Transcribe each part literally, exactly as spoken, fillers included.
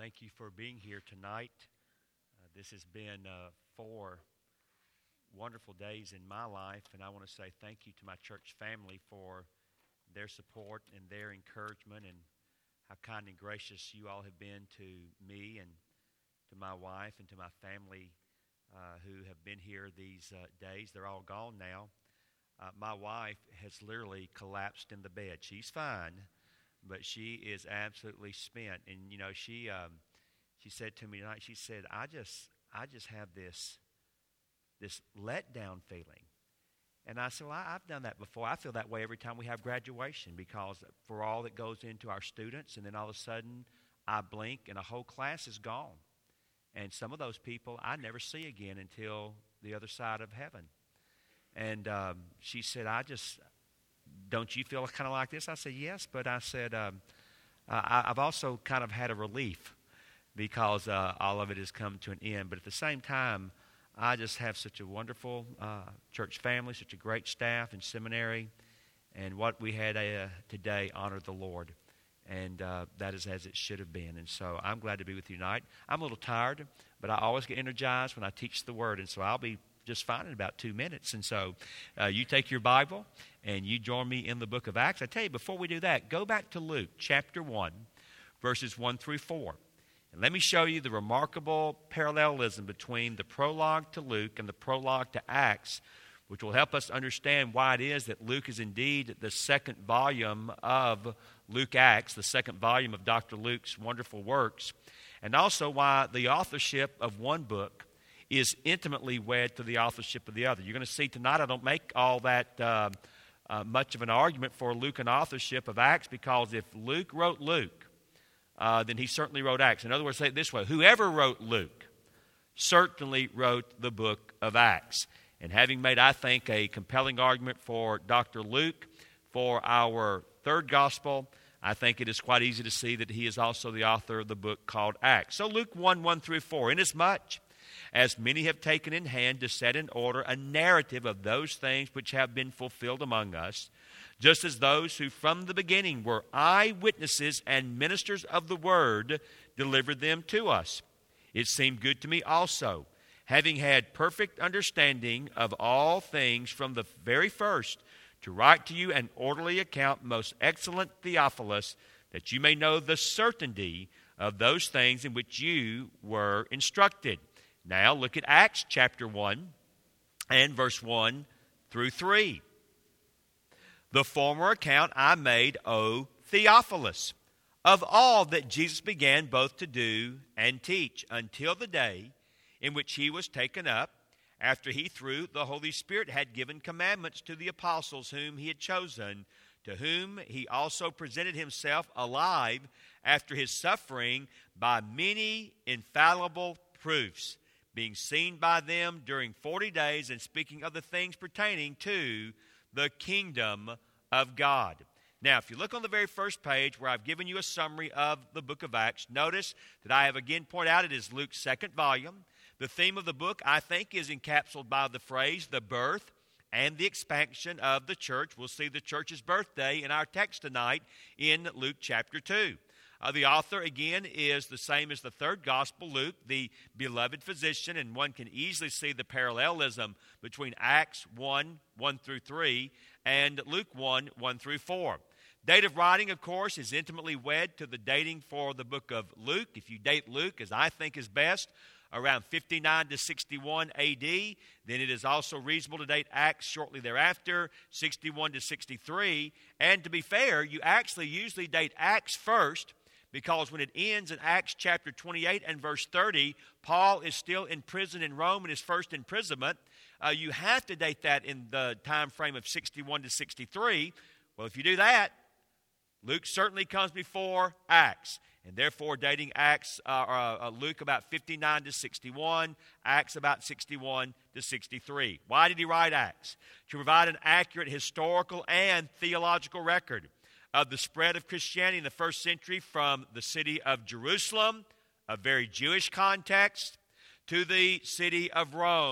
thank you for being here tonight. Uh, this has been uh, four wonderful days in my life, and I want to say thank you to my church family for their support and their encouragement and how kind and gracious you all have been to me and to my wife and to my family uh, who have been here these uh, days. They're all gone now. Uh, my wife has literally collapsed in the bed. She's fine, but she is absolutely spent. And you know, she um, she said to me tonight, she said, "I just I just have this this letdown feeling." And I said, "Well, I, I've done that before. I feel that way every time we have graduation because for all that goes into our students, and then all of a sudden I blink and a whole class is gone, and some of those people I never see again until the other side of heaven." And um, she said, "I just, don't you feel kind of like this?" I said, "Yes," but I said, um, I, I've also kind of had a relief because uh, all of it has come to an end. But at the same time, I just have such a wonderful uh, church family, such a great staff and seminary, and what we had uh, today honored the Lord, and uh, that is as it should have been. And so I'm glad to be with you tonight. I'm a little tired, but I always get energized when I teach the Word, and so I'll be just fine in about two minutes. And so uh, you take your Bible and you join me in the book of Acts. I tell you, before we do that, go back to Luke chapter one, verses one through four. And let me show you the remarkable parallelism between the prologue to Luke and the prologue to Acts, which will help us understand why it is that Luke is indeed the second volume of Luke Acts, the second volume of Doctor Luke's wonderful works, and also why the authorship of one book is intimately wed to the authorship of the other. You're going to see tonight I don't make all that uh, uh, much of an argument for Luke and authorship of Acts, because if Luke wrote Luke, uh, then he certainly wrote Acts. In other words, say it this way: whoever wrote Luke certainly wrote the book of Acts. And having made, I think, a compelling argument for Doctor Luke for our third gospel, I think it is quite easy to see that he is also the author of the book called Acts. So Luke one, one through four, inasmuch as many have taken in hand to set in order a narrative of those things which have been fulfilled among us, just as those who from the beginning were eyewitnesses and ministers of the word delivered them to us. It seemed good to me also, having had perfect understanding of all things from the very first, to write to you an orderly account, most excellent Theophilus, that you may know the certainty of those things in which you were instructed. Now look at Acts chapter one and verse one through three. The former account I made, O Theophilus, of all that Jesus began both to do and teach, until the day in which he was taken up, after he through the Holy Spirit had given commandments to the apostles whom he had chosen, to whom he also presented himself alive after his suffering by many infallible proofs, being seen by them during forty days, and speaking of the things pertaining to the kingdom of God. Now, if you look on the very first page where I've given you a summary of the book of Acts, notice that I have again pointed out it is Luke's second volume. The theme of the book, I think, is encapsulated by the phrase, the birth and the expansion of the church. We'll see the church's birthday in our text tonight in Luke chapter two. Uh, the author, again, is the same as the third gospel, Luke, the beloved physician, and one can easily see the parallelism between Acts one, one through three, and Luke one, one through four. Date of writing, of course, is intimately wed to the dating for the book of Luke. If you date Luke, as I think is best, around fifty-nine to sixty-one A D, then it is also reasonable to date Acts shortly thereafter, sixty-one to sixty-three. And to be fair, you actually usually date Acts first, because when it ends in Acts chapter twenty-eight and verse thirty, Paul is still in prison in Rome in his first imprisonment. Uh, you have to date that in the time frame of sixty-one to sixty-three. Well, if you do that, Luke certainly comes before Acts. And therefore, dating Acts, uh, uh, Luke about fifty-nine to sixty-one, Acts about sixty-one to sixty-three. Why did he write Acts? To provide an accurate historical and theological record of the spread of Christianity in the first century from the city of Jerusalem, a very Jewish context, to the city of Rome,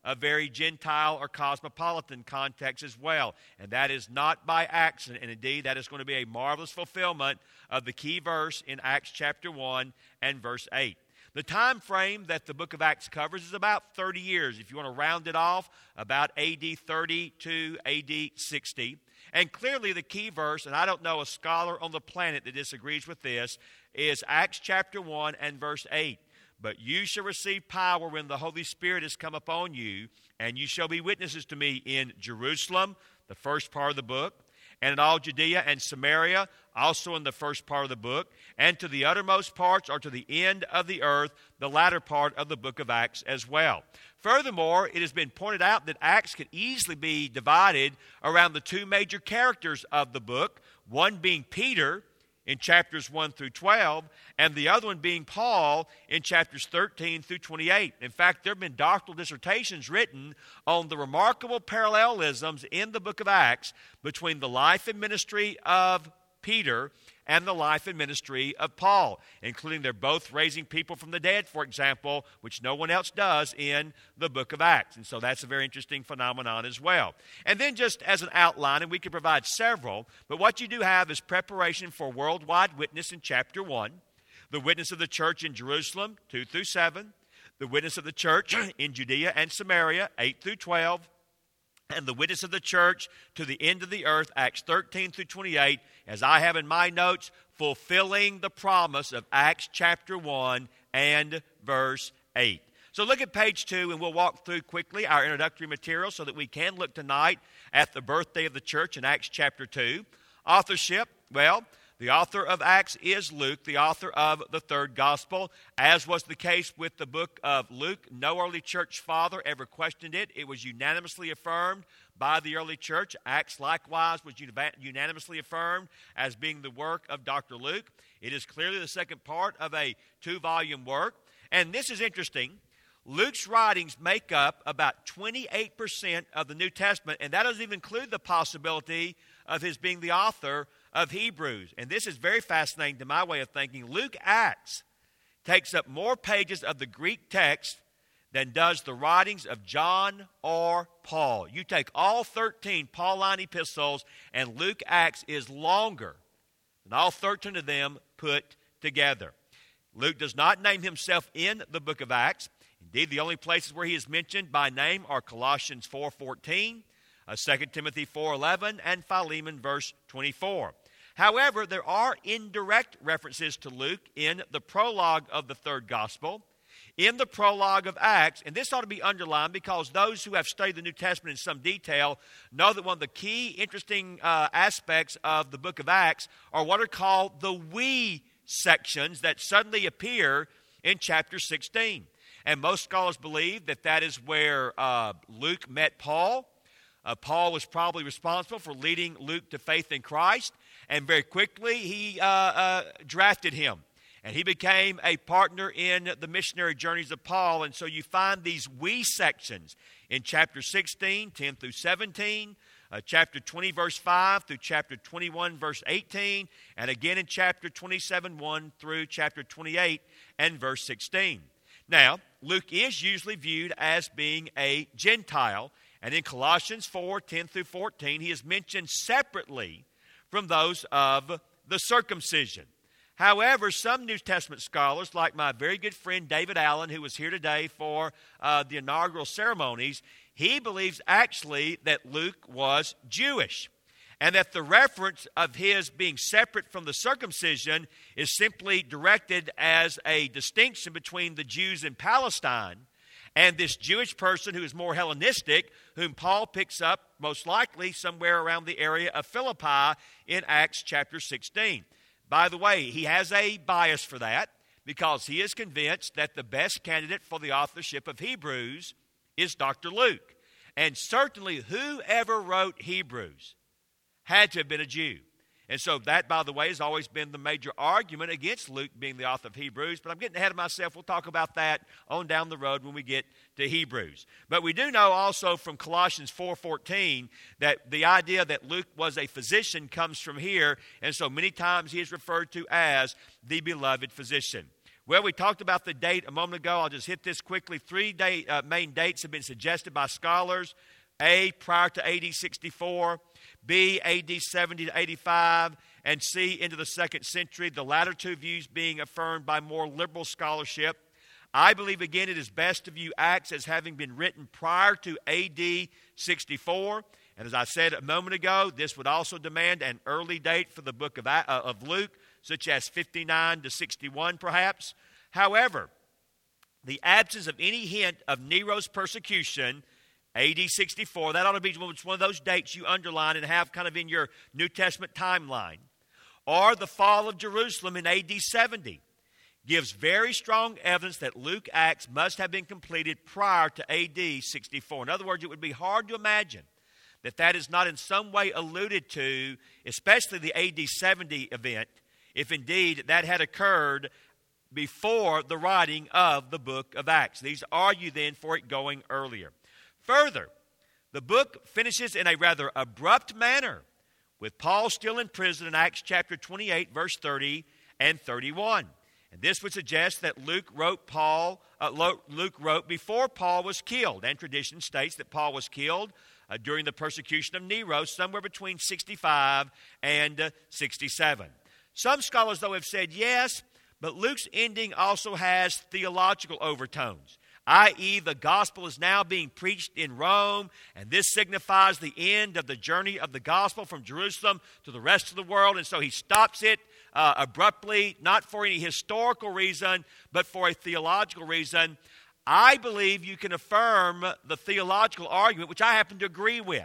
a very Gentile or cosmopolitan context as well. And that is not by accident. And indeed, that is going to be a marvelous fulfillment of the key verse in Acts chapter one and verse eight. The time frame that the book of Acts covers is about thirty years. If you want to round it off, about A D thirty to A D sixty. And clearly the key verse, and I don't know a scholar on the planet that disagrees with this, is Acts chapter one and verse eight. But you shall receive power when the Holy Spirit has come upon you, and you shall be witnesses to me in Jerusalem, the first part of the book, and in all Judea and Samaria, also in the first part of the book, and to the uttermost parts or to the end of the earth, the latter part of the book of Acts as well. Furthermore, it has been pointed out that Acts could easily be divided around the two major characters of the book, one being Peter in chapters one through twelve, and the other one being Paul in chapters thirteen through twenty-eight. In fact, there have been doctoral dissertations written on the remarkable parallelisms in the book of Acts between the life and ministry of Peter and the life and ministry of Paul, including they're both raising people from the dead, for example, which no one else does in the book of Acts. And so that's a very interesting phenomenon as well. And then just as an outline, and we can provide several, but what you do have is preparation for worldwide witness in chapter one, the witness of the church in Jerusalem, two through seven, the witness of the church in Judea and Samaria, eight through twelve, and the witness of the church to the end of the earth, Acts thirteen through twenty-eight, as I have in my notes, fulfilling the promise of Acts chapter one and verse eight. So look at page two, and we'll walk through quickly our introductory material so that we can look tonight at the birthday of the church in Acts chapter two. Authorship, well, the author of Acts is Luke, the author of the third gospel. As was the case with the book of Luke, no early church father ever questioned it. It was unanimously affirmed by the early church. Acts likewise was unanimously affirmed as being the work of Doctor Luke. It is clearly the second part of a two-volume work. And this is interesting. Luke's writings make up about twenty-eight percent of the New Testament, and that doesn't even include the possibility of his being the author of Hebrews. And this is very fascinating to my way of thinking. Luke Acts takes up more pages of the Greek text than does the writings of John or Paul. You take all thirteen Pauline epistles, and Luke Acts is longer than all thirteen of them put together. Luke does not name himself in the book of Acts. Indeed, the only places where he is mentioned by name are Colossians four fourteen, uh, Second Timothy four eleven, and Philemon verse twenty-four. However, there are indirect references to Luke in the prologue of the third gospel, in the prologue of Acts, and this ought to be underlined because those who have studied the New Testament in some detail know that one of the key interesting uh, aspects of the book of Acts are what are called the we sections that suddenly appear in chapter sixteen. And most scholars believe that that is where uh, Luke met Paul. Uh, Paul was probably responsible for leading Luke to faith in Christ, and very quickly he uh, uh, drafted him. And he became a partner in the missionary journeys of Paul. And so you find these we sections in chapter sixteen, ten through seventeen, uh, chapter twenty, verse five, through chapter twenty-one, verse eighteen, and again in chapter twenty-seven, one through chapter twenty-eight and verse sixteen. Now, Luke is usually viewed as being a Gentile, and in Colossians four, ten through fourteen, he is mentioned separately from those of the circumcision. However, some New Testament scholars, like my very good friend David Allen, who was here today for uh, the inaugural ceremonies, he believes actually that Luke was Jewish, and that the reference of his being separate from the circumcision is simply directed as a distinction between the Jews in Palestine and this Jewish person who is more Hellenistic, whom Paul picks up most likely somewhere around the area of Philippi in Acts chapter sixteen. By the way, he has a bias for that because he is convinced that the best candidate for the authorship of Hebrews is Doctor Luke. And certainly whoever wrote Hebrews had to have been a Jew. And so that, by the way, has always been the major argument against Luke being the author of Hebrews. But I'm getting ahead of myself. We'll talk about that on down the road when we get to Hebrews. But we do know also from Colossians four fourteen that the idea that Luke was a physician comes from here. And so many times he is referred to as the beloved physician. Well, we talked about the date a moment ago. I'll just hit this quickly. Three date, uh, main dates have been suggested by scholars. A, prior to A D sixty-four. B, A D seventy to eighty-five. And C, into the second century. The latter two views being affirmed by more liberal scholarship. I believe, again, it is best to view Acts as having been written prior to A D sixty-four. And as I said a moment ago, this would also demand an early date for the book of, uh, of Luke, such as fifty-nine to sixty-one perhaps. However, the absence of any hint of Nero's persecution, A D sixty-four, that ought to be one of those dates you underline and have kind of in your New Testament timeline, or the fall of Jerusalem in A D seventy, gives very strong evidence that Luke Acts must have been completed prior to A D sixty-four. In other words, it would be hard to imagine that that is not in some way alluded to, especially the A D seventy event, if indeed that had occurred before the writing of the book of Acts. These argue then for it going earlier. Further, the book finishes in a rather abrupt manner, with Paul still in prison in Acts chapter twenty-eight, verse thirty and thirty-one. And this would suggest that Luke wrote Paul. Uh, Luke wrote before Paul was killed, and tradition states that Paul was killed uh, during the persecution of Nero, somewhere between sixty-five and uh, sixty-seven. Some scholars, though, have said yes, but Luke's ending also has theological overtones, that is the gospel is now being preached in Rome, and this signifies the end of the journey of the gospel from Jerusalem to the rest of the world. And so he stops it uh, abruptly, not for any historical reason, but for a theological reason. I believe you can affirm the theological argument, which I happen to agree with,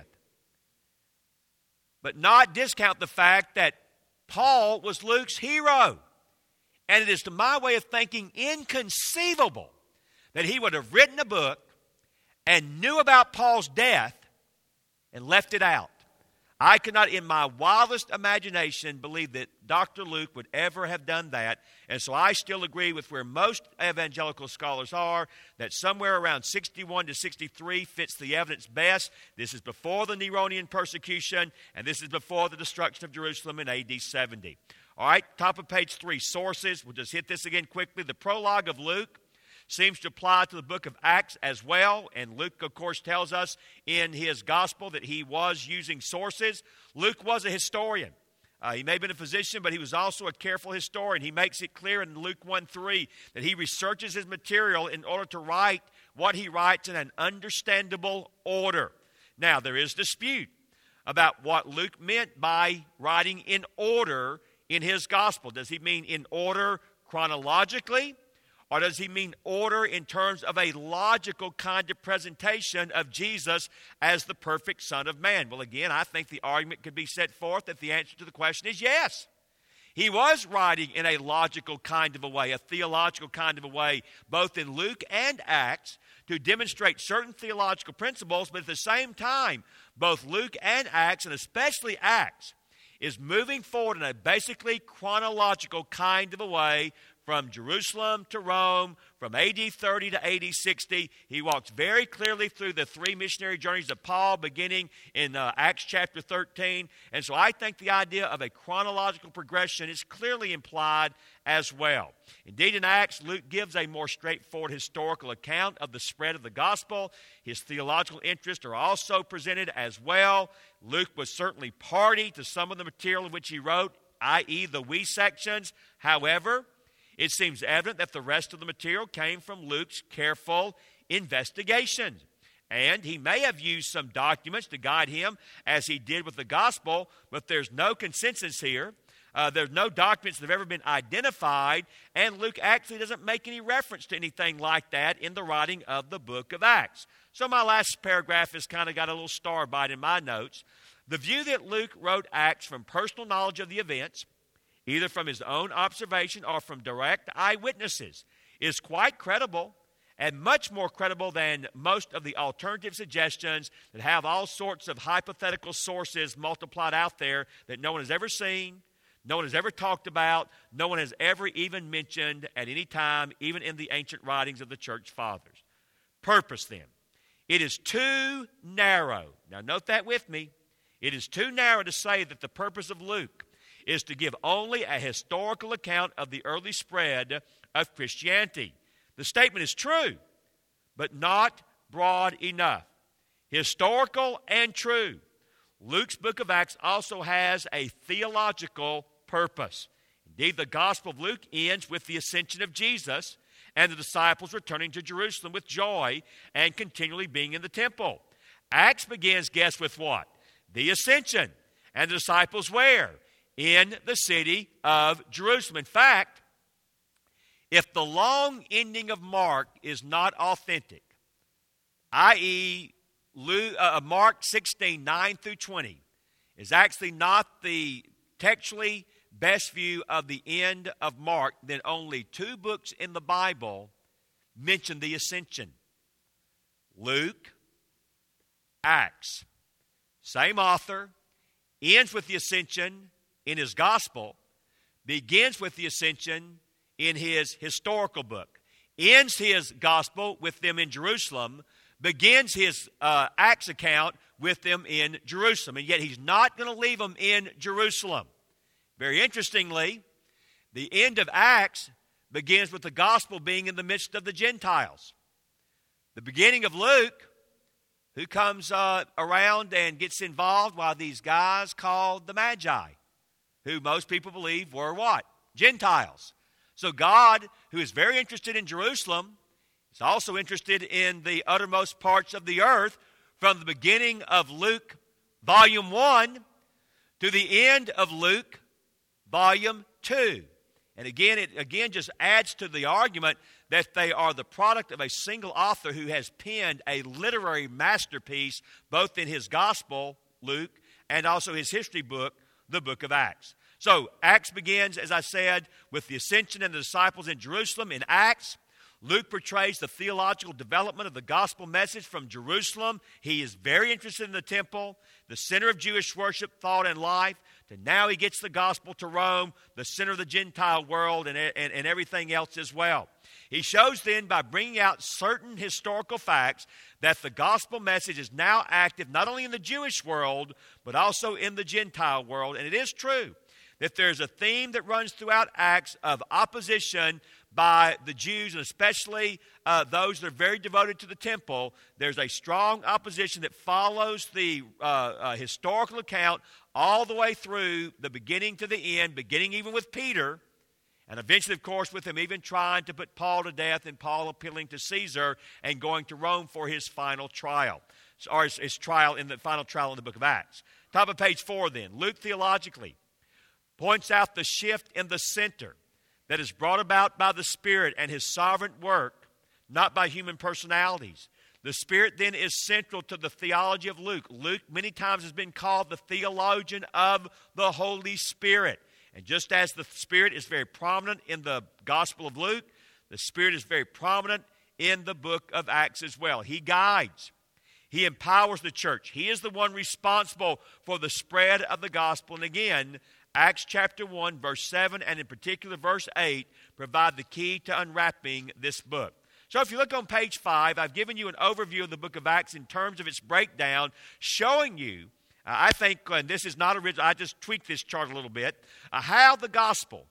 but not discount the fact that Paul was Luke's hero. And it is, to my way of thinking, inconceivable that he would have written a book and knew about Paul's death and left it out. I could not, in my wildest imagination, believe that Doctor Luke would ever have done that. And so I still agree with where most evangelical scholars are, that somewhere around sixty-one to sixty-three fits the evidence best. This is before the Neronian persecution, and this is before the destruction of Jerusalem in A D seventy. All right, top of page three, sources. We'll just hit this again quickly. The prologue of Luke seems to apply to the book of Acts as well. And Luke, of course, tells us in his gospel that he was using sources. Luke was a historian. Uh, he may have been a physician, but he was also a careful historian. He makes it clear in Luke one three that he researches his material in order to write what he writes in an understandable order. Now, there is dispute about what Luke meant by writing in order in his gospel. Does he mean in order chronologically? Or does he mean order in terms of a logical kind of presentation of Jesus as the perfect Son of Man? Well, again, I think the argument could be set forth that the answer to the question is yes. He was writing in a logical kind of a way, a theological kind of a way, both in Luke and Acts, to demonstrate certain theological principles, but at the same time, both Luke and Acts, and especially Acts, is moving forward in a basically chronological kind of a way from Jerusalem to Rome, from A D thirty to A D sixty. He walks very clearly through the three missionary journeys of Paul, beginning in uh, Acts chapter thirteen. And so I think the idea of a chronological progression is clearly implied as well. Indeed, in Acts, Luke gives a more straightforward historical account of the spread of the gospel. His theological interests are also presented as well. Luke was certainly party to some of the material in which he wrote, that is the we sections. However, it seems evident that the rest of the material came from Luke's careful investigation. And he may have used some documents to guide him as he did with the gospel, but there's no consensus here. Uh, there's no documents that have ever been identified, and Luke actually doesn't make any reference to anything like that in the writing of the book of Acts. So my last paragraph has kind of got a little star bite in my notes. The view that Luke wrote Acts from personal knowledge of the events, either from his own observation or from direct eyewitnesses, is quite credible, and much more credible than most of the alternative suggestions that have all sorts of hypothetical sources multiplied out there that no one has ever seen, no one has ever talked about, no one has ever even mentioned at any time, even in the ancient writings of the church fathers. Purpose, then. It is too narrow. Now, note that with me. It is too narrow to say that the purpose of Luke is to give only a historical account of the early spread of Christianity. The statement is true, but not broad enough. Historical and true. Luke's book of Acts also has a theological purpose. Indeed, the Gospel of Luke ends with the ascension of Jesus and the disciples returning to Jerusalem with joy and continually being in the temple. Acts begins, guess with what? The ascension. And the disciples where? In the city of Jerusalem. In fact, if the long ending of Mark is not authentic, that is, Luke, uh, Mark sixteen, nine through twenty, is actually not the textually best view of the end of Mark, then only two books in the Bible mention the ascension. Luke, Acts. Same author, ends with the ascension in his gospel, begins with the ascension in his historical book, ends his gospel with them in Jerusalem, begins his uh, Acts account with them in Jerusalem. And yet he's not going to leave them in Jerusalem. Very interestingly, the end of Acts begins with the gospel being in the midst of the Gentiles. The beginning of Luke, who comes uh, around and gets involved? While these guys called the Magi, who most people believe were what? Gentiles. So God, who is very interested in Jerusalem, is also interested in the uttermost parts of the earth, from the beginning of Luke, volume one, to the end of Luke, volume two. And again, it again just adds to the argument that they are the product of a single author who has penned a literary masterpiece, both in his gospel, Luke, and also his history book, the book of Acts. So Acts begins, as I said, with the ascension and the disciples in Jerusalem. In Acts, Luke portrays the theological development of the gospel message from Jerusalem. He is very interested in the temple, the center of Jewish worship, thought, and life. To now he gets the gospel to Rome, the center of the Gentile world, and, and, and everything else as well. He shows then, by bringing out certain historical facts, that the gospel message is now active not only in the Jewish world, but also in the Gentile world. And it is true that there's a theme that runs throughout Acts of opposition by the Jews, and especially uh, those that are very devoted to the temple. There's a strong opposition that follows the uh, uh, historical account all the way through the beginning to the end, beginning even with Peter, and eventually, of course, with him even trying to put Paul to death, and Paul appealing to Caesar and going to Rome for his final trial, or his, his trial in the final trial in the book of Acts. Top of page four then, Luke theologically points out the shift in the center that is brought about by the Spirit and his sovereign work, not by human personalities. The Spirit then is central to the theology of Luke. Luke many times has been called the theologian of the Holy Spirit. And just as the Spirit is very prominent in the Gospel of Luke, the Spirit is very prominent in the book of Acts as well. He guides. He empowers the church. He is the one responsible for the spread of the gospel. And again, Acts chapter one, verse seven, and in particular verse eight, provide the key to unwrapping this book. So if you look on page five, I've given you an overview of the book of Acts in terms of its breakdown, showing you, uh, I think, and this is not original, I just tweaked this chart a little bit, uh, how the gospel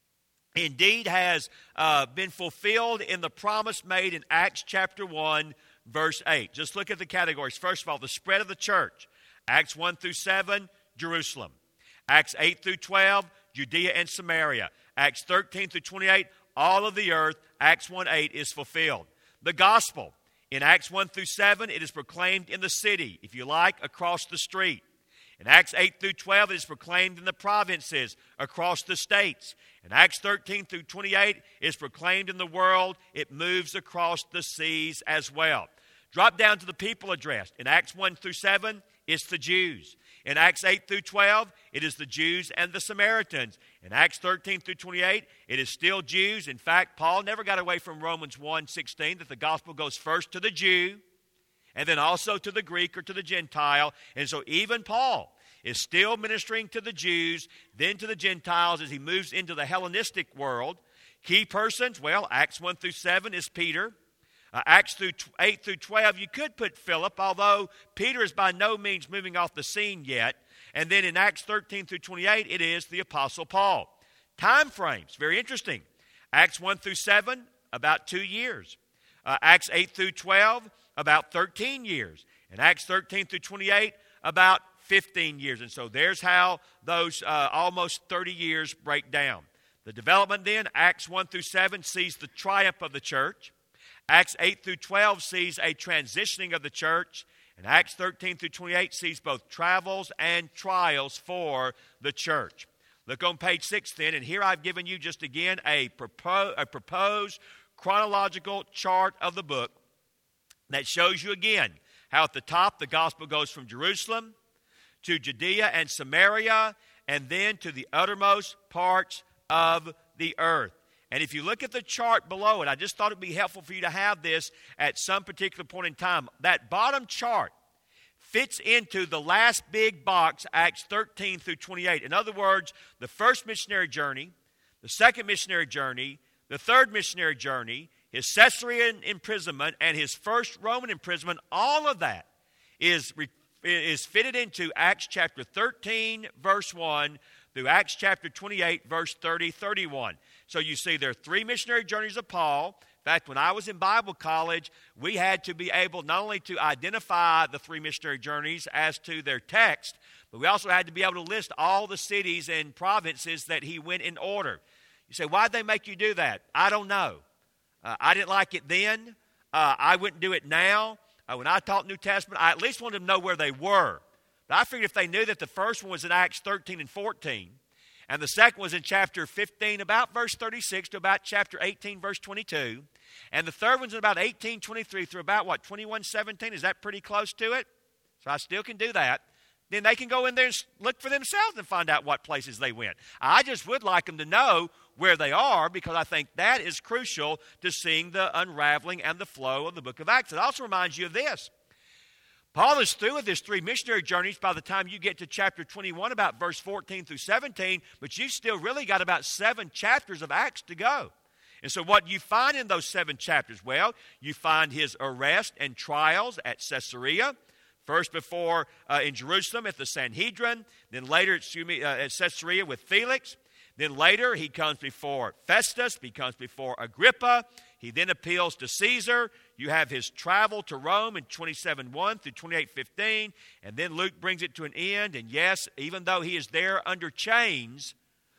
indeed has uh, been fulfilled in the promise made in Acts chapter one, verse eight. Just look at the categories. First of all, the spread of the church. Acts one through seven, Jerusalem. Acts eight through twelve, Judea and Samaria. Acts thirteen through twenty-eight, all of the earth. Acts one eight is fulfilled. The gospel. In Acts one through seven, it is proclaimed in the city, if you like, across the street. In Acts eight through twelve, it is proclaimed in the provinces, across the states. In Acts thirteen through twenty-eight, it is proclaimed in the world. It moves across the seas as well. Drop down to the people addressed. In Acts one through seven, it's the Jews. In Acts eight through twelve, it is the Jews and the Samaritans. In Acts thirteen through twenty-eight, it is still Jews. In fact, Paul never got away from Romans one sixteen, that the gospel goes first to the Jew and then also to the Greek or to the Gentile. And so even Paul is still ministering to the Jews, then to the Gentiles as he moves into the Hellenistic world. Key persons, well, Acts one through seven is Peter. Uh, Acts through eight through twelve, you could put Philip, although Peter is by no means moving off the scene yet. And then in Acts thirteen through twenty-eight, it is the Apostle Paul. Time frames, very interesting. Acts one through seven, about two years. Uh, Acts eight through twelve, about thirteen years. And Acts thirteen through twenty-eight, about fifteen years. And so there's how those uh, almost thirty years break down. The development then, Acts one through seven, sees the triumph of the church. Acts eight through twelve sees a transitioning of the church. And Acts thirteen through twenty-eight sees both travels and trials for the church. Look on page six then, and here I've given you just again a, propo- a proposed chronological chart of the book that shows you again how at the top the gospel goes from Jerusalem to Judea and Samaria, and then to the uttermost parts of the earth. And if you look at the chart below it, I just thought it would be helpful for you to have this at some particular point in time. That bottom chart fits into the last big box, Acts thirteen through twenty-eight. In other words, the first missionary journey, the second missionary journey, the third missionary journey, his Caesarean imprisonment, and his first Roman imprisonment, all of that is, is fitted into Acts chapter thirteen, verse one, through Acts chapter twenty-eight, verse thirty, thirty-one. So you see there are three missionary journeys of Paul. In fact, when I was in Bible college, we had to be able not only to identify the three missionary journeys as to their text, but we also had to be able to list all the cities and provinces that he went in order. You say, why'd they make you do that? I don't know. Uh, I didn't like it then. Uh, I wouldn't do it now. Uh, when I taught New Testament, I at least wanted them to know where they were. But I figured if they knew that the first one was in Acts thirteen and fourteen, and the second was in chapter fifteen, about verse thirty-six, to about chapter eighteen, verse twenty-two, and the third one's in about eighteen twenty-three through about, what, twenty-one seventeen? Is that pretty close to it? So I still can do that. Then they can go in there and look for themselves and find out what places they went. I just would like them to know where they are, because I think that is crucial to seeing the unraveling and the flow of the book of Acts. It also reminds you of this. Paul is through with his three missionary journeys by the time you get to chapter twenty-one, about verse fourteen through seventeen, but you've still really got about seven chapters of Acts to go. And so what you find in those seven chapters? Well, you find his arrest and trials at Caesarea, first before uh, in Jerusalem at the Sanhedrin, then later excuse me, uh, at Caesarea with Felix. Then later he comes before Festus, he comes before Agrippa. He then appeals to Caesar. You have his travel to Rome in twenty-seven one through twenty-eight fifteen. And then Luke brings it to an end. And yes, even though he is there under chains,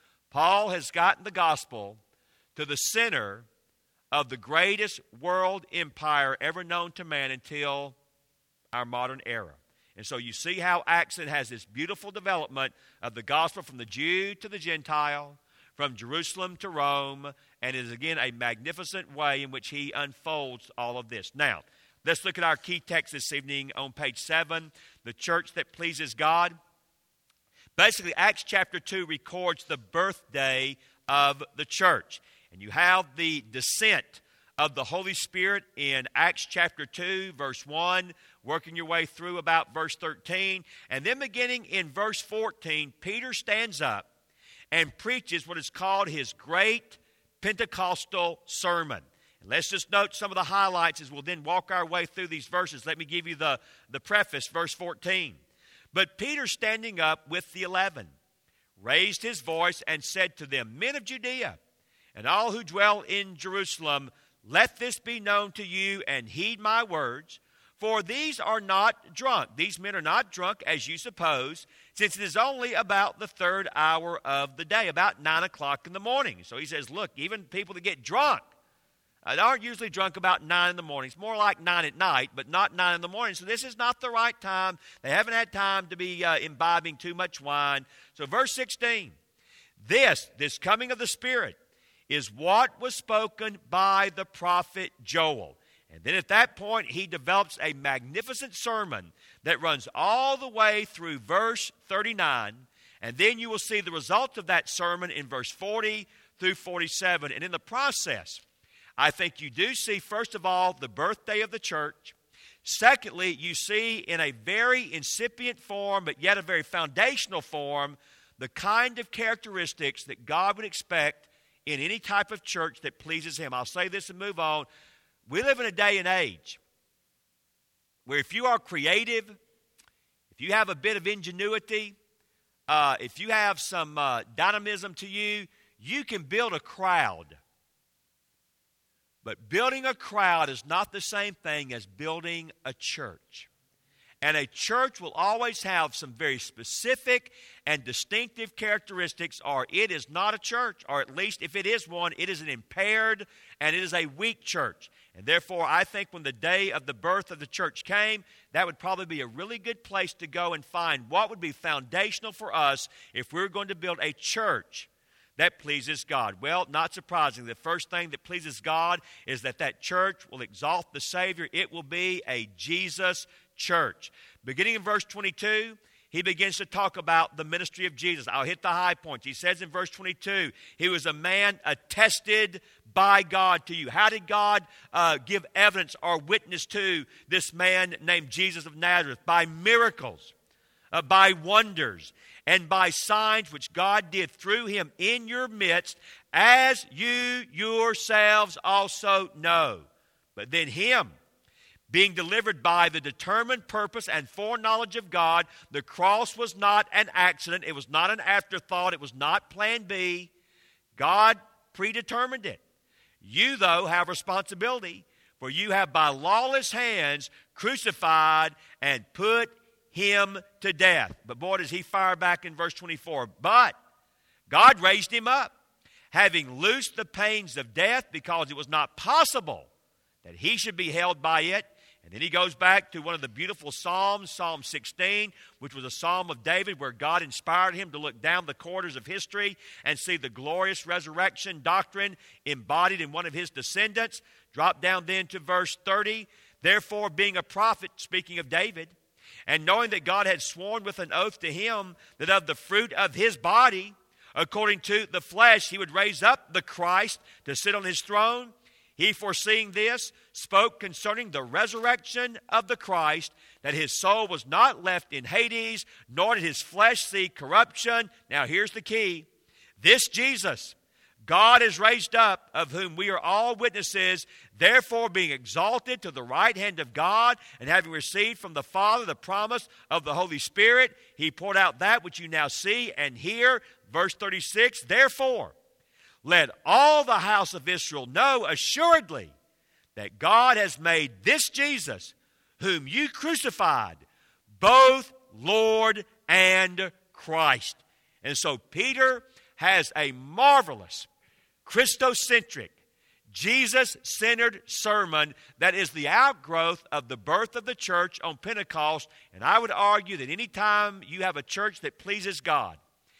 Paul has gotten the gospel to the center of the greatest world empire ever known to man until our modern era. And so you see how Acts has this beautiful development of the gospel from the Jew to the Gentile, from Jerusalem to Rome, and it is again a magnificent way in which he unfolds all of this. Now, let's look at our key text this evening on page seven, the church that pleases God. Basically, Acts chapter two records the birthday of the church. And you have the descent of the Holy Spirit in Acts chapter two, verse one, working your way through about verse thirteen. And then beginning in verse fourteen, Peter stands up and preaches what is called his great Pentecostal sermon. And let's just note some of the highlights as we'll then walk our way through these verses. Let me give you the, the preface, verse fourteen. But Peter, standing up with the eleven, raised his voice and said to them, Men of Judea, and all who dwell in Jerusalem, let this be known to you, and heed my words. For these are not drunk. These men are not drunk, as you suppose, since it is only about the third hour of the day, about nine o'clock in the morning. So he says, look, even people that get drunk uh, aren't usually drunk about nine in the morning. It's more like nine at night, but not nine in the morning. So this is not the right time. They haven't had time to be uh, imbibing too much wine. So verse sixteen, this, this coming of the Spirit, is what was spoken by the prophet Joel. And then at that point, he develops a magnificent sermon that runs all the way through verse thirty-nine. And then you will see the result of that sermon in verse forty through forty-seven. And in the process, I think you do see, first of all, the birthday of the church. Secondly, you see in a very incipient form, but yet a very foundational form, the kind of characteristics that God would expect in any type of church that pleases him. I'll say this and move on. We live in a day and age where if you are creative, if you have a bit of ingenuity, uh, if you have some uh, dynamism to you, you can build a crowd. But building a crowd is not the same thing as building a church. And a church will always have some very specific and distinctive characteristics, or it is not a church, or at least if it is one, it is an impaired and it is a weak church. And therefore, I think when the day of the birth of the church came, that would probably be a really good place to go and find what would be foundational for us if we're going to build a church that pleases God. Well, not surprisingly, the first thing that pleases God is that that church will exalt the Savior. It will be a Jesus church. Beginning in verse twenty-two, he begins to talk about the ministry of Jesus. I'll hit the high points. He says in verse twenty-two, he was a man attested by God to you. How did God uh, give evidence or witness to this man named Jesus of Nazareth? By miracles, uh, by wonders, and by signs which God did through him in your midst, as you yourselves also know. But then him, being delivered by the determined purpose and foreknowledge of God, the cross was not an accident. It was not an afterthought. It was not plan B. God predetermined it. You, though, have responsibility, for you have by lawless hands crucified and put him to death. But boy, does he fire back in verse twenty-four. But God raised him up, having loosed the pains of death, because it was not possible that he should be held by it. And then he goes back to one of the beautiful Psalms, Psalm sixteen, which was a psalm of David where God inspired him to look down the corridors of history and see the glorious resurrection doctrine embodied in one of his descendants. Drop down then to verse thirty. Therefore, being a prophet, speaking of David, and knowing that God had sworn with an oath to him that of the fruit of his body, according to the flesh, he would raise up the Christ to sit on his throne, he, foreseeing this, spoke concerning the resurrection of the Christ, that his soul was not left in Hades, nor did his flesh see corruption. Now here's the key. This Jesus God has raised up, of whom we are all witnesses, therefore being exalted to the right hand of God, and having received from the Father the promise of the Holy Spirit, he poured out that which you now see and hear. Verse thirty-six, therefore, let all the house of Israel know assuredly that God has made this Jesus, whom you crucified, both Lord and Christ. And so Peter has a marvelous, Christocentric, Jesus-centered sermon that is the outgrowth of the birth of the church on Pentecost. And I would argue that any time you have a church that pleases God,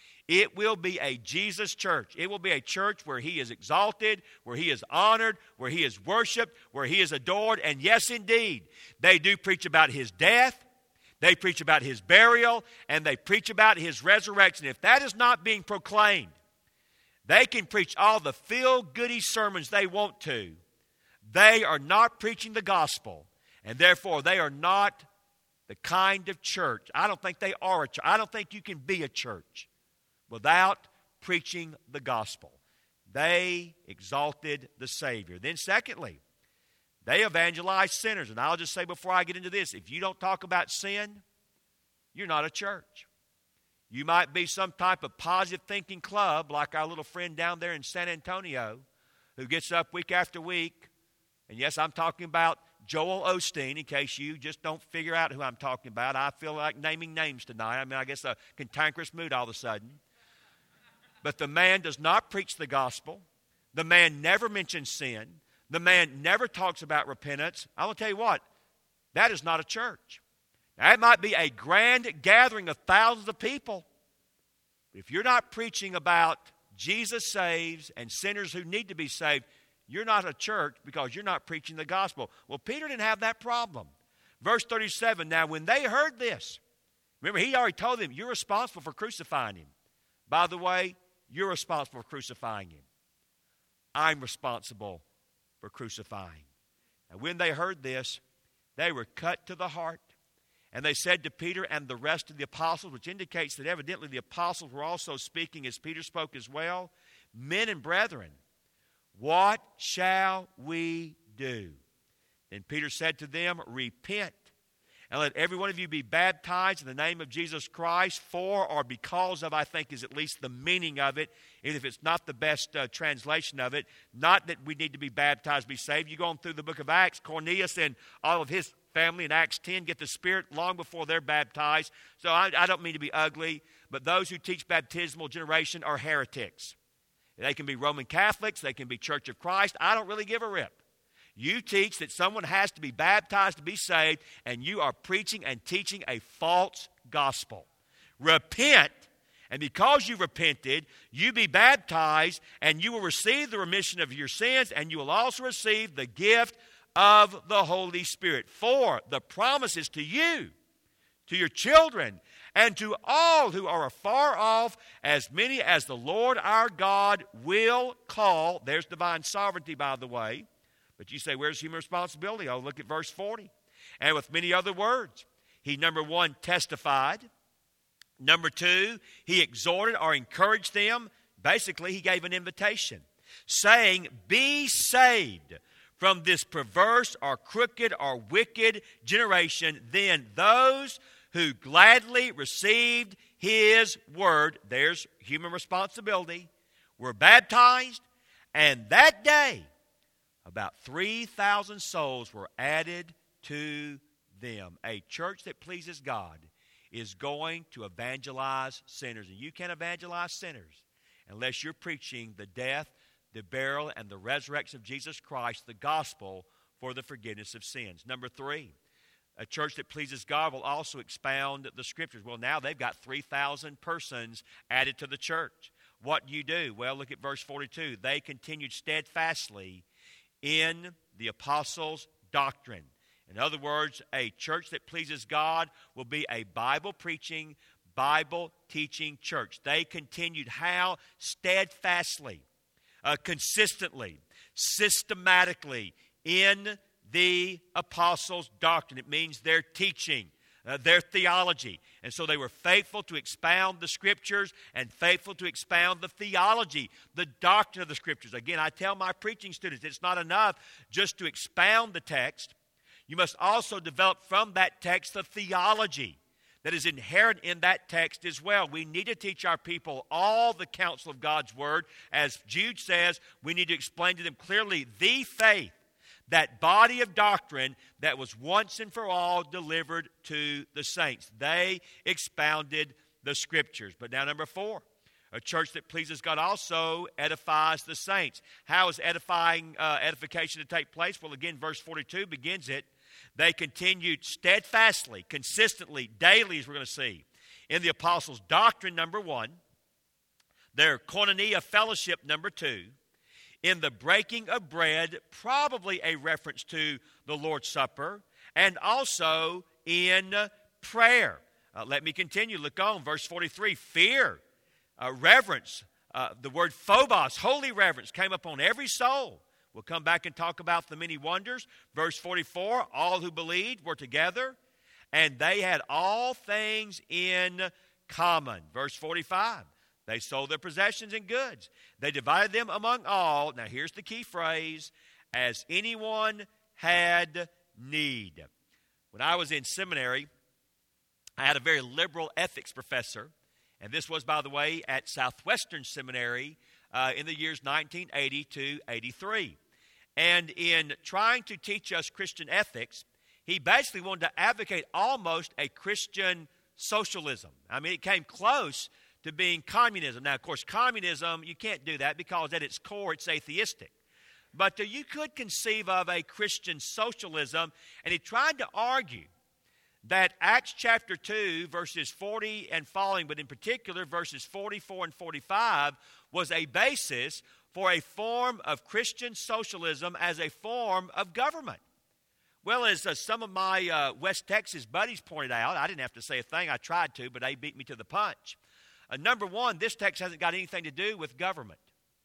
it will be a Jesus church. It will be a church where he is exalted, where he is honored, where he is worshiped, where he is adored. And yes, indeed, they do preach about his death, they preach about his burial, and they preach about his resurrection. If that is not being proclaimed, they can preach all the feel-goody sermons they want to. They are not preaching the gospel, and therefore they are not the kind of church. I don't think they are a church. I don't think you can be a church without preaching the gospel. They exalted the Savior. Then secondly, they evangelized sinners. And I'll just say before I get into this, if you don't talk about sin, you're not a church. You might be some type of positive thinking club like our little friend down there in San Antonio who gets up week after week. And yes, I'm talking about Joel Osteen, in case you just don't figure out who I'm talking about. I feel like naming names tonight. I mean, I guess a cantankerous mood all of a sudden. But the man does not preach the gospel. The man never mentions sin. The man never talks about repentance. I will tell you what, that is not a church. Now, it might be a grand gathering of thousands of people. But if you're not preaching about Jesus saves and sinners who need to be saved, you're not a church because you're not preaching the gospel. Well, Peter didn't have that problem. Verse thirty-seven, now when they heard this, remember he already told them, you're responsible for crucifying him. By the way, you're responsible for crucifying him. I'm responsible for crucifying. And when they heard this, they were cut to the heart. And they said to Peter and the rest of the apostles, which indicates that evidently the apostles were also speaking as Peter spoke as well, men and brethren, what shall we do? Then Peter said to them, repent And let every one of you be baptized in the name of Jesus Christ, for or because of, I think, is at least the meaning of it, even if it's not the best uh, translation of it. Not that we need to be baptized to be saved. You go on through the book of Acts, Cornelius and all of his family in Acts ten get the Spirit long before they're baptized. So I, I don't mean to be ugly, but those who teach baptismal generation are heretics. They can be Roman Catholics. They can be Church of Christ. I don't really give a rip. You teach that someone has to be baptized to be saved, and you are preaching and teaching a false gospel. Repent, and because you repented, you be baptized, and you will receive the remission of your sins, and you will also receive the gift of the Holy Spirit. For the promises to you, to your children, and to all who are afar off, as many as the Lord our God will call. There's divine sovereignty, by the way. But you say, where's human responsibility? Oh, look at verse forty. And with many other words, he, number one, testified. Number two, he exhorted or encouraged them. Basically, he gave an invitation, saying, be saved from this perverse or crooked or wicked generation. Then those who gladly received his word, there's human responsibility, were baptized, and that day, about three thousand souls were added to them. A church that pleases God is going to evangelize sinners. And you can't evangelize sinners unless you're preaching the death, the burial, and the resurrection of Jesus Christ, the gospel for the forgiveness of sins. Number three, a church that pleases God will also expound the Scriptures. Well, now they've got three thousand persons added to the church. What do you do? Well, look at verse forty-two. They continued steadfastly in the apostles' doctrine. In other words, a church that pleases God will be a Bible-preaching, Bible-teaching church. They continued how? Steadfastly, uh, consistently, systematically in the apostles' doctrine. It means their teaching, uh, their theology. And so they were faithful to expound the Scriptures and faithful to expound the theology, the doctrine of the Scriptures. Again, I tell my preaching students, it's not enough just to expound the text. You must also develop from that text the theology that is inherent in that text as well. We need to teach our people all the counsel of God's Word. As Jude says, we need to explain to them clearly the faith, that body of doctrine that was once and for all delivered to the saints. They expounded the Scriptures. But now number four, a church that pleases God also edifies the saints. How is edifying uh, edification to take place? Well, again, verse forty-two begins it. They continued steadfastly, consistently, daily, as we're going to see, in the apostles' doctrine, number one, their koinonia fellowship, number two, in the breaking of bread, probably a reference to the Lord's Supper, and also in prayer. Uh, let me continue. Look on, verse forty-three. Fear, uh, reverence, uh, the word phobos, holy reverence, came upon every soul. We'll come back and talk about the many wonders. Verse forty-four, all who believed were together, and they had all things in common. Verse forty-five, they sold their possessions and goods. They divided them among all. Now here's the key phrase, as anyone had need. When I was in seminary, I had a very liberal ethics professor, and this was, by the way, at Southwestern Seminary uh, in the years nineteen eighty to eighty-three. And in trying to teach us Christian ethics, he basically wanted to advocate almost a Christian socialism. I mean, it came close to being communism. Now, of course, communism, you can't do that because at its core it's atheistic. But uh, you could conceive of a Christian socialism, and he tried to argue that Acts chapter two, verses forty and following, but in particular verses forty-four and forty-five, was a basis for a form of Christian socialism as a form of government. Well, as uh, some of my uh, West Texas buddies pointed out, I didn't have to say a thing. I tried to, but they beat me to the punch. Uh, number one, this text hasn't got anything to do with government.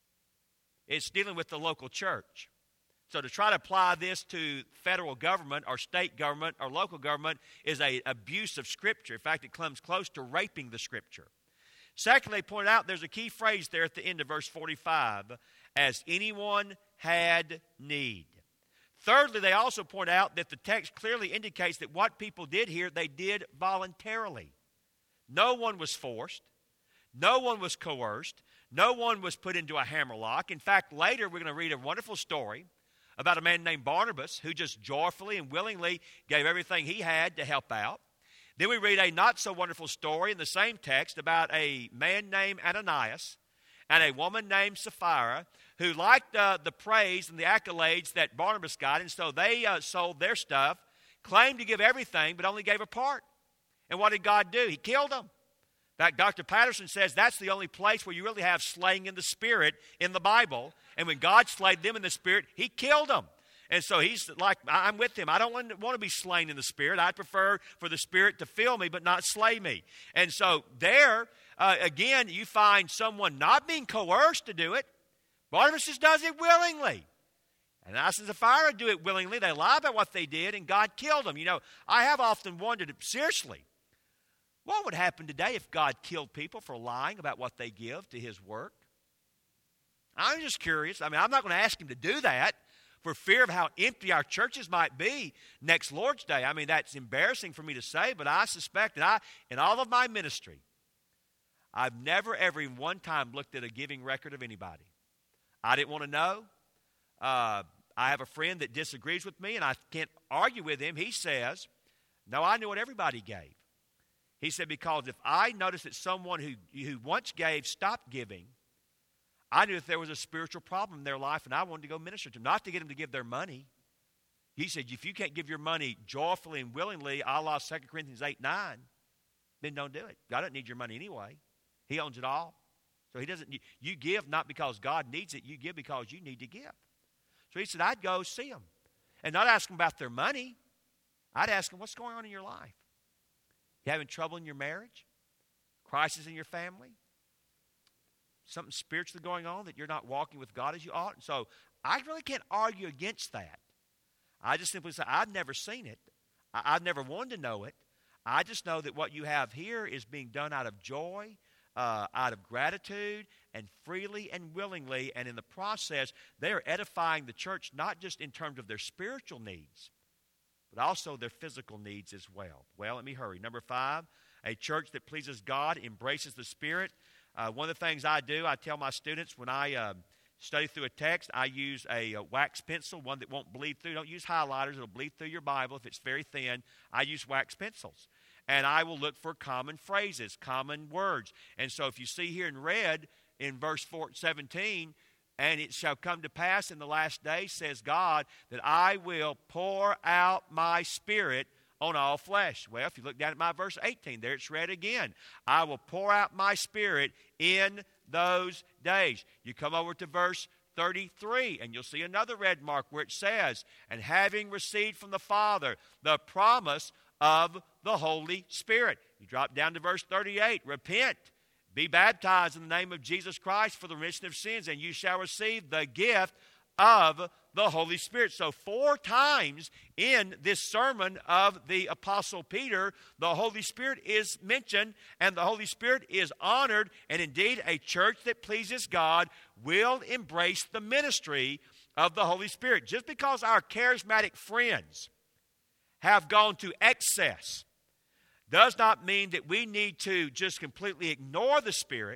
It's dealing with the local church. So to try to apply this to federal government or state government or local government is an abuse of Scripture. In fact, it comes close to raping the Scripture. Secondly, they pointed out there's a key phrase there at the end of verse forty-five, as anyone had need. Thirdly, they also point out that the text clearly indicates that what people did here, they did voluntarily. No one was forced. No one was coerced. No one was put into a hammerlock. In fact, later we're going to read a wonderful story about a man named Barnabas who just joyfully and willingly gave everything he had to help out. Then we read a not-so-wonderful story in the same text about a man named Ananias and a woman named Sapphira who liked uh, the praise and the accolades that Barnabas got, and so they uh, sold their stuff, claimed to give everything, but only gave a part. And what did God do? He killed them. In fact, Doctor Patterson says that's the only place where you really have slaying in the Spirit in the Bible. And when God slayed them in the Spirit, He killed them. And so he's like, I'm with him. I don't want to be slain in the Spirit. I prefer for the Spirit to fill me but not slay me. And so there, uh, again, you find someone not being coerced to do it. Barnabas just does it willingly. And Ananias and Sapphira do it willingly. They lie about what they did, and God killed them. You know, I have often wondered, seriously, what would happen today if God killed people for lying about what they give to His work? I'm just curious. I mean, I'm not going to ask Him to do that for fear of how empty our churches might be next Lord's Day. I mean, that's embarrassing for me to say, but I suspect that I, in all of my ministry, I've never, ever, in one time looked at a giving record of anybody. I didn't want to know. Uh, I have a friend that disagrees with me, and I can't argue with him. He says, no, I knew what everybody gave. He said, because if I noticed that someone who, who once gave stopped giving, I knew if there was a spiritual problem in their life, and I wanted to go minister to them, not to get them to give their money. He said, if you can't give your money joyfully and willingly, a la Second Corinthians eight nine, then don't do it. God doesn't need your money anyway. He owns it all. So He doesn't. You give not because God needs it. You give because you need to give. So he said, I'd go see them. And not ask them about their money. I'd ask them, what's going on in your life? You having trouble in your marriage? Crisis in your family? Something spiritually going on that you're not walking with God as you ought? So I really can't argue against that. I just simply say, I've never seen it. I- I've never wanted to know it. I just know that what you have here is being done out of joy, uh, out of gratitude, and freely and willingly. And in the process, they are edifying the church not just in terms of their spiritual needs, but also their physical needs as well. Well, let me hurry. Number five, a church that pleases God embraces the Spirit. Uh, one of the things I do, I tell my students when I uh, study through a text, I use a, a wax pencil, one that won't bleed through. Don't use highlighters. It'll bleed through your Bible if it's very thin. I use wax pencils. And I will look for common phrases, common words. And so if you see here in red in verse four, seventeen, and it shall come to pass in the last day, says God, that I will pour out my Spirit on all flesh. Well, if you look down at my verse eighteen, there it's read again. I will pour out my Spirit in those days. You come over to verse thirty-three, and you'll see another red mark where it says, and having received from the Father the promise of the Holy Spirit. You drop down to verse thirty-eight. Repent, be baptized in the name of Jesus Christ for the remission of sins, and you shall receive the gift of the Holy Spirit. So four times in this sermon of the Apostle Peter, the Holy Spirit is mentioned, and the Holy Spirit is honored. And indeed, a church that pleases God will embrace the ministry of the Holy Spirit. Just because our charismatic friends have gone to excess does not mean that we need to just completely ignore the Spirit,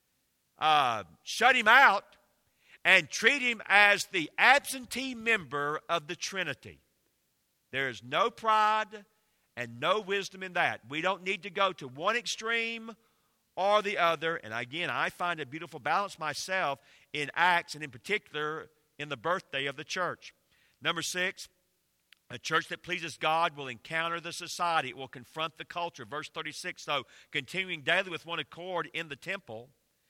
uh, shut Him out, and treat Him as the absentee member of the Trinity. There is no pride and no wisdom in that. We don't need to go to one extreme or the other. And again, I find a beautiful balance myself in Acts, and in particular in the birthday of the church. Number six, a church that pleases God will encounter the society. It will confront the culture. Verse thirty-six, so continuing daily with one accord in the temple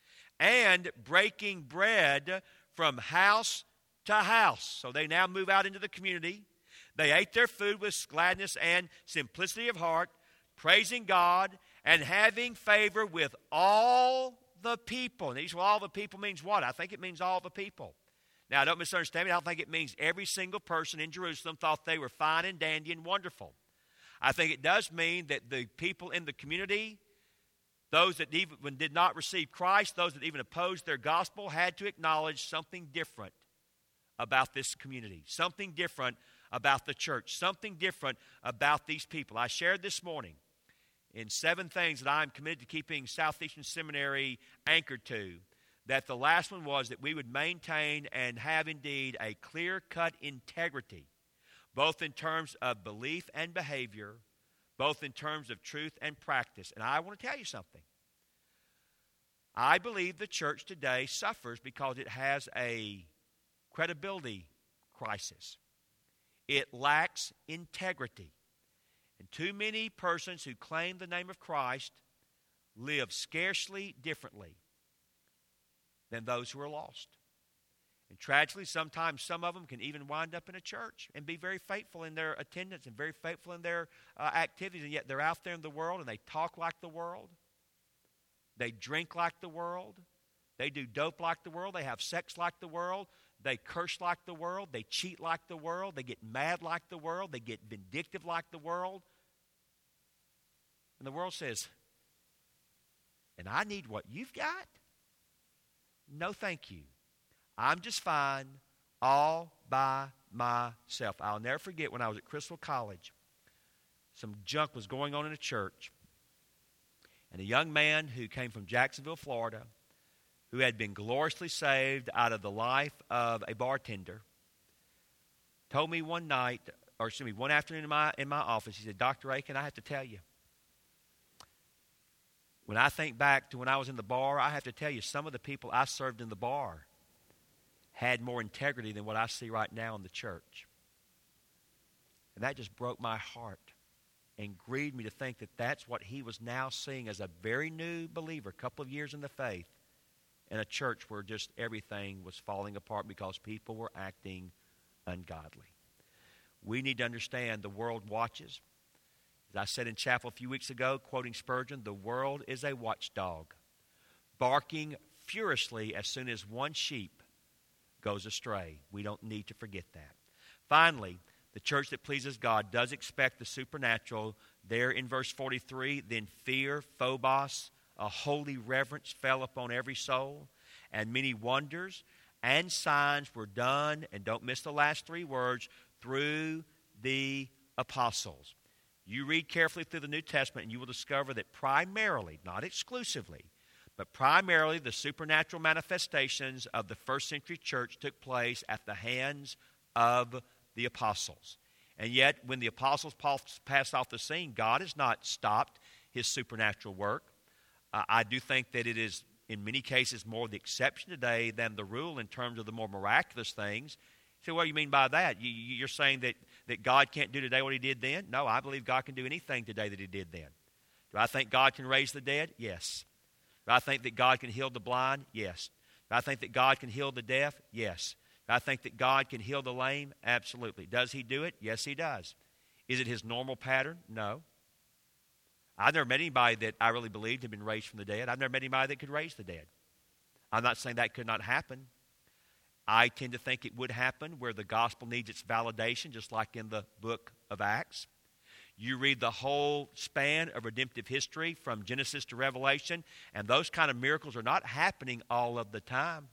and breaking bread from house to house. So they now move out into the community. They ate their food with gladness and simplicity of heart, praising God and having favor with all the people. And these, well, all the people means what? I think it means all the people. Now, don't misunderstand me. I don't think it means every single person in Jerusalem thought they were fine and dandy and wonderful. I think it does mean that the people in the community, those that even did not receive Christ, those that even opposed their gospel, had to acknowledge something different about this community, something different about the church, something different about these people. I shared this morning in seven things that I'm committed to keeping Southeastern Seminary anchored to, that the last one was that we would maintain and have indeed a clear-cut integrity, both in terms of belief and behavior, both in terms of truth and practice. And I want to tell you something. I believe the church today suffers because it has a credibility crisis. It lacks integrity. And too many persons who claim the name of Christ live scarcely differently than those who are lost. And tragically, sometimes some of them can even wind up in a church and be very faithful in their attendance and very faithful in their uh, activities, and yet they're out there in the world and they talk like the world. They drink like the world. They do dope like the world. They have sex like the world. They curse like the world. They cheat like the world. They get mad like the world. They get vindictive like the world. And the world says, and I need what you've got? No, thank you. I'm just fine all by myself. I'll never forget when I was at Crystal College, some junk was going on in a church. And a young man who came from Jacksonville, Florida, who had been gloriously saved out of the life of a bartender, told me one night, or excuse me, one afternoon in my, in my office, he said, Doctor Aiken, I have to tell you, when I think back to when I was in the bar, I have to tell you, some of the people I served in the bar had more integrity than what I see right now in the church. And that just broke my heart and grieved me to think that that's what he was now seeing as a very new believer, a couple of years in the faith, in a church where just everything was falling apart because people were acting ungodly. We need to understand the world watches. As I said in chapel a few weeks ago, quoting Spurgeon, the world is a watchdog, barking furiously as soon as one sheep goes astray. We don't need to forget that. Finally, the church that pleases God does expect the supernatural. There in verse forty-three, then fear, phobos, a holy reverence fell upon every soul, and many wonders and signs were done, and don't miss the last three words, through the apostles. You read carefully through the New Testament and you will discover that primarily, not exclusively, but primarily the supernatural manifestations of the first century church took place at the hands of the apostles. And yet, when the apostles passed off the scene, God has not stopped his supernatural work. Uh, I do think that it is, in many cases, more the exception today than the rule in terms of the more miraculous things. So what do you mean by that? You, you're saying that, that God can't do today what he did then? No, I believe God can do anything today that he did then. Do I think God can raise the dead? Yes. Do I think that God can heal the blind? Yes. Do I think that God can heal the deaf? Yes. Do I think that God can heal the lame? Absolutely. Does he do it? Yes, he does. Is it his normal pattern? No. I've never met anybody that I really believed had been raised from the dead. I've never met anybody that could raise the dead. I'm not saying that could not happen. I tend to think it would happen where the gospel needs its validation, just like in the book of Acts. You read the whole span of redemptive history from Genesis to Revelation, and those kind of miracles are not happening all of the time.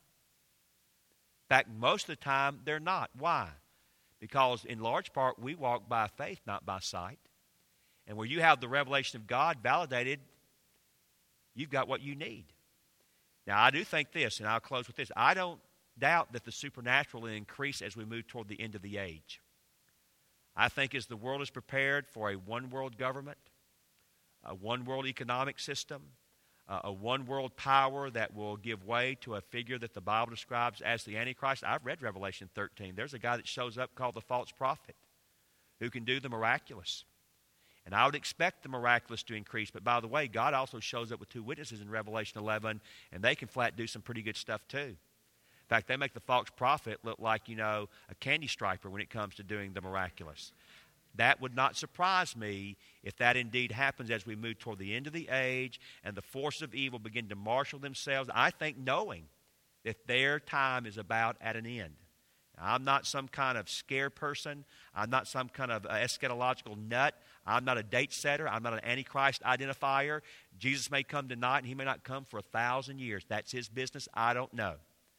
In fact, most of the time, they're not. Why? Because in large part, we walk by faith, not by sight. And where you have the revelation of God validated, you've got what you need. Now, I do think this, and I'll close with this. I don't doubt that the supernatural will increase as we move toward the end of the age. I think as the world is prepared for a one-world government, a one-world economic system, uh, a one-world power that will give way to a figure that the Bible describes as the Antichrist. I've read Revelation thirteen. There's a guy that shows up called the false prophet who can do the miraculous. And I would expect the miraculous to increase. But by the way, God also shows up with two witnesses in Revelation eleven, and they can flat do some pretty good stuff too. In fact, they make the false prophet look like, you know, a candy striper when it comes to doing the miraculous. That would not surprise me if that indeed happens as we move toward the end of the age and the forces of evil begin to marshal themselves, I think knowing that their time is about at an end. Now, I'm not some kind of scare person. I'm not some kind of uh, eschatological nut. I'm not a date setter. I'm not an Antichrist identifier. Jesus may come tonight and he may not come for a thousand years. That's his business. I don't know.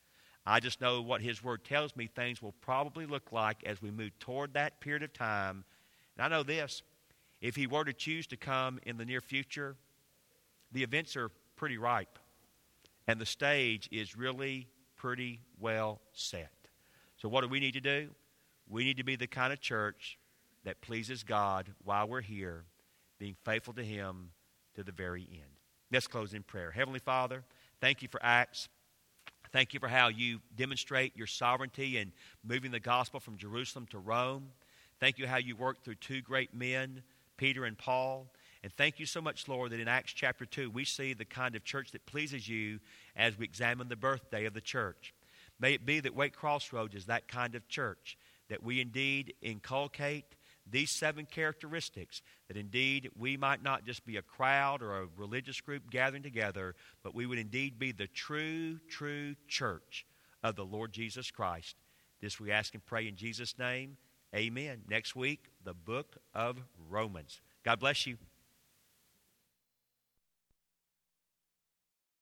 I just know what His Word tells me things will probably look like as we move toward that period of time. And I know this, if He were to choose to come in the near future, the events are pretty ripe. And the stage is really pretty well set. So what do we need to do? We need to be the kind of church that pleases God while we're here, being faithful to Him to the very end. Let's close in prayer. Heavenly Father, thank You for Acts. Thank You for how You demonstrate Your sovereignty in moving the gospel from Jerusalem to Rome. Thank You how You worked through two great men, Peter and Paul. And thank You so much, Lord, that in Acts chapter two, we see the kind of church that pleases You as we examine the birthday of the church. May it be that Wake Crossroads is that kind of church, that we indeed inculcate these seven characteristics, that indeed we might not just be a crowd or a religious group gathering together, but we would indeed be the true, true church of the Lord Jesus Christ. This we ask and pray in Jesus' name. Amen. Next week, the book of Romans. God bless you.